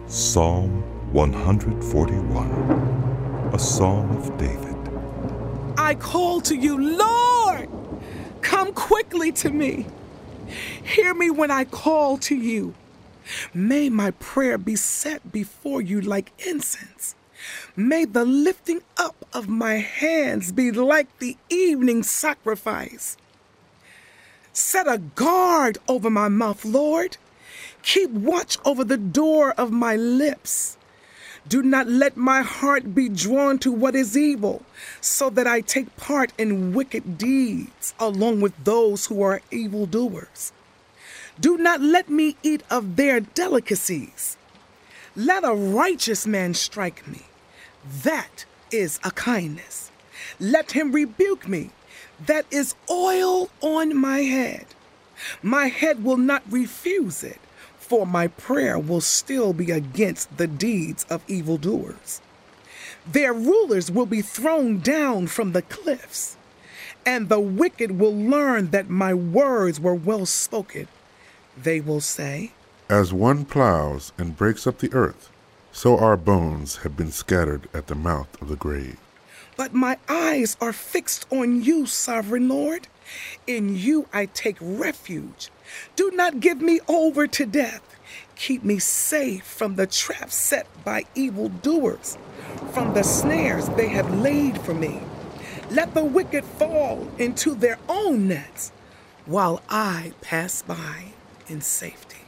Psalm 141, a Psalm of David. I call to you, Lord, come quickly to me. Hear me when I call to you. May my prayer be set before you like incense. May the lifting up of my hands be like the evening sacrifice. Set a guard over my mouth, Lord. Keep watch over the door of my lips. Do not let my heart be drawn to what is evil, so that I take part in wicked deeds along with those who are evildoers. Do not let me eat of their delicacies. Let a righteous man strike me. That is a kindness. Let him rebuke me. That is oil on my head. My head will not refuse it, for my prayer will still be against the deeds of evildoers. Their rulers will be thrown down from the cliffs, and the wicked will learn that my words were well spoken. They will say, As one plows and breaks up the earth, so our bones have been scattered at the mouth of the grave. But my eyes are fixed on you, sovereign Lord. In you I take refuge. Do not give me over to death. Keep me safe from the traps set by evildoers, from the snares they have laid for me. Let the wicked fall into their own nets, while I pass by in safety.